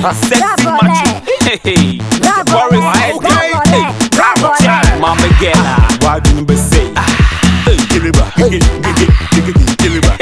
sexy macho. Hey, Boris, hey, Mama Gela, why do you say? Give it back, give it back.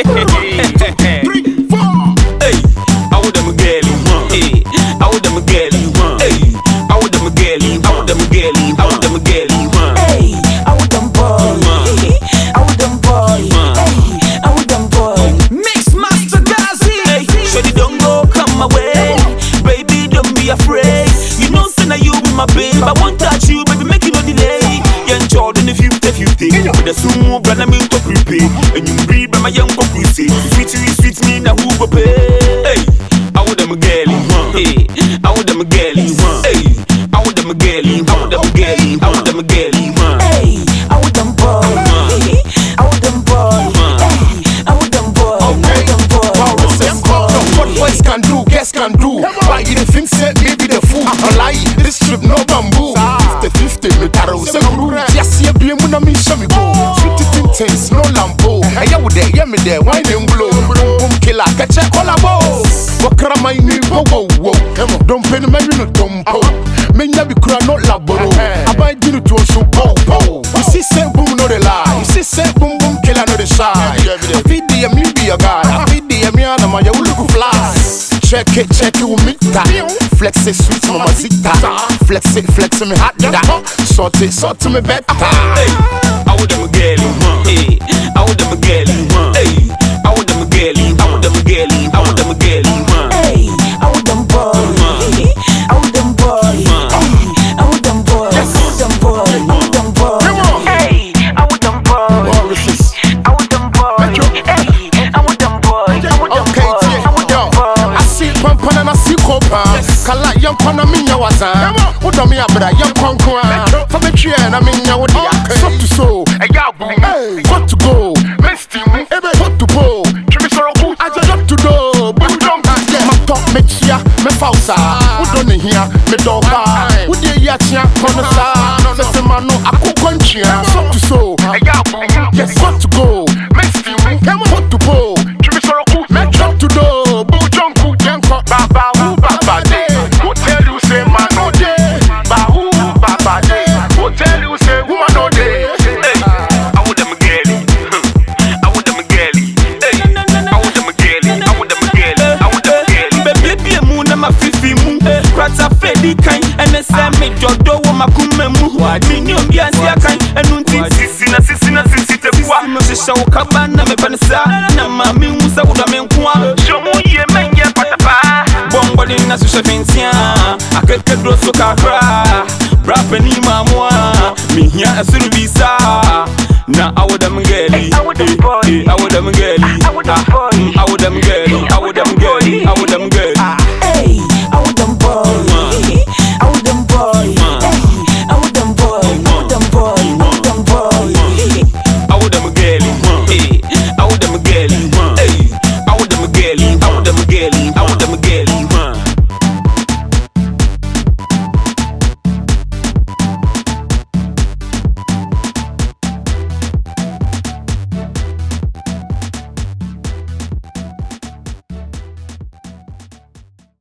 3, 4. Hey, I would them girl, hey, I would them girl, hey, I would them girl, I would them girl, I would them girl, hey, I would them boy, I would them boy, hey, I would them boy. Mix Master Gazi, hey, Shady don't go come away, baby don't be afraid. You know say now you be my babe, I want touch you, baby make you no delay. Young Jordan if you with a sumo brother me to prepare, and you breathe by my young conclusive. Sweet me now who go pay. Hey, I would them girl, hey, I would them girl, hey, I would them girl, I would them girl, I would them girl, hey, I would them boy, I would them boy, I would them boy, I would them boy. What boys can do, guess can do. Why you think said maybe the fool? I lie, this trip no bamboo. 50-50, me taro, se guru. Just see a beam when I mean show me go. Sweet things, no lampo. I ya with there, yeah me there, wine and blow. Boom killer, catch a collabo. What can I mean? Whoa. Don't pay me, you no dumpo. Men ya be cry not laboro. I buy dinner to a show, po. You see, say boom, no the lie. You see, say boom, killer, no the shy. I feed the me be a guy. I feed the me and my you look fly. Check it with me. Flex it, sweet mamacita. Flex it, me hot da. Sort it, me better. Hey, I would them girl, hey, I would them girl, hey, I would them girl, I would them girl, I would them girl, hey, I would them boy, I would them boy, I would them boy, I would them boy, I would them boy, hey, I would them boy, I would them boy, hey, I would them boy, I would them boy, I would them boy. I see pampan and I see copa. Kala young pana minya waza. Udo mi abra young konkwa. For me tree and I mean what so to so. Got to go. Got to go. I just got to do. My top me chia me fausa. Udo ni here me doga. Udi yatia konasa. Sese mano aku konchia. So to so. Yes, got to go. Got to go. Me drop to do. Bujonku janko. Baba de. Hotel you say man no day. Baba de. Hotel you say woman no day. Hey, I would them girl, I would them girl, hey, I would them girl, I would them girl, I would them girl. Baby, moon na ma fifi mu, krata fedi kind, and the same me jodo wo makume mu. Minimum bi ansi akan, enunti sisi te kwa. Me shisha ukaba na me panisa, na mami musa uda me nkwa. Shomu ye menye patapa. Bongo na susha fintia, akeke droso kakra. Brapa ni mamwa, mi hiya asuru visa. Na I would them girl, I would them girl,